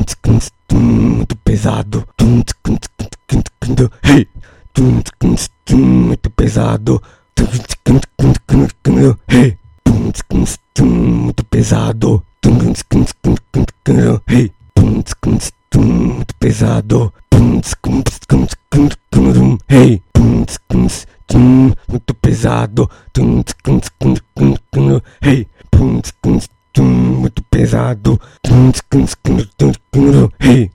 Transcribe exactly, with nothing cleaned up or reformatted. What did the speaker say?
Muito pesado. Hey! Muito pesado. Hey! Muito pesado. Hey! Muito pesado. Hey! Muito pesado. Hey! Muito pesado. Hey!